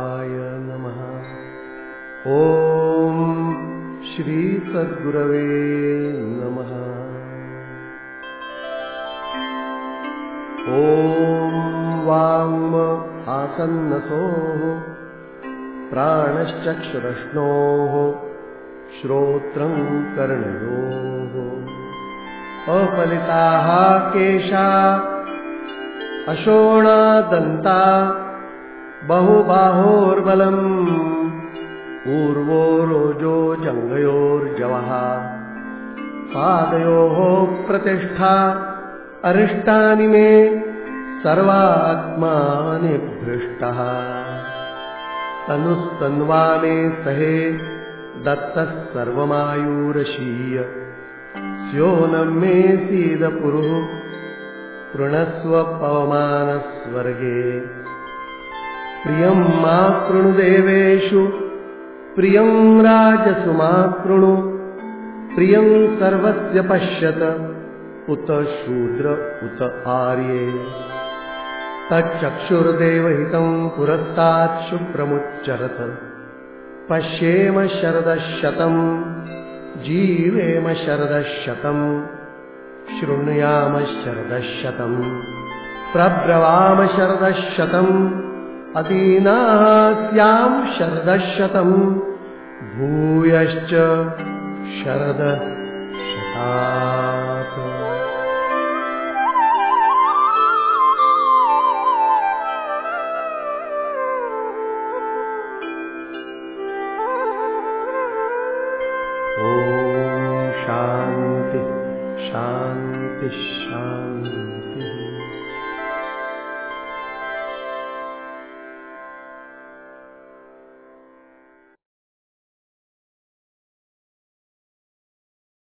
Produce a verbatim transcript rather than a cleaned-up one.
शिवाय नमः। ॐ श्री सद्गुरवे नमः। ॐ वाङ् आसन्नसोः प्राणश्चक्षुरश्नोः श्रोत्रं कर्णयोः अफलिताः केशा अशोणादन्ता बहुबाहोर्बलम् पूर्वो रोजो जङ्घयोर्जवः पादयोः प्रतिष्ठा अरिष्टानि मे सर्वात्मानि भ्रष्टः तनुस्तन्वाने सहे दत्तः सर्वमायुरशीय स्योनं मे सीदपुरुः कृणस्व पवमानस्वर्गे प्रियं मा कृणु देवेषु प्रियं राजसु मा कृणु प्रियं सर्वस्य पश्यत उत शूद्र उत आर्ये तच्चक्षुर्देवहितं पुरस्तात् शुक्रमुच्चरत पश्येम शरदशतं जीवेम शरदशतं शृणुयाम शरदशतं प्रब्रवाम शरदशतं अदीनाः स्याम शरदशतं भूयश्च शरदशतात्। शांति शांति शांति।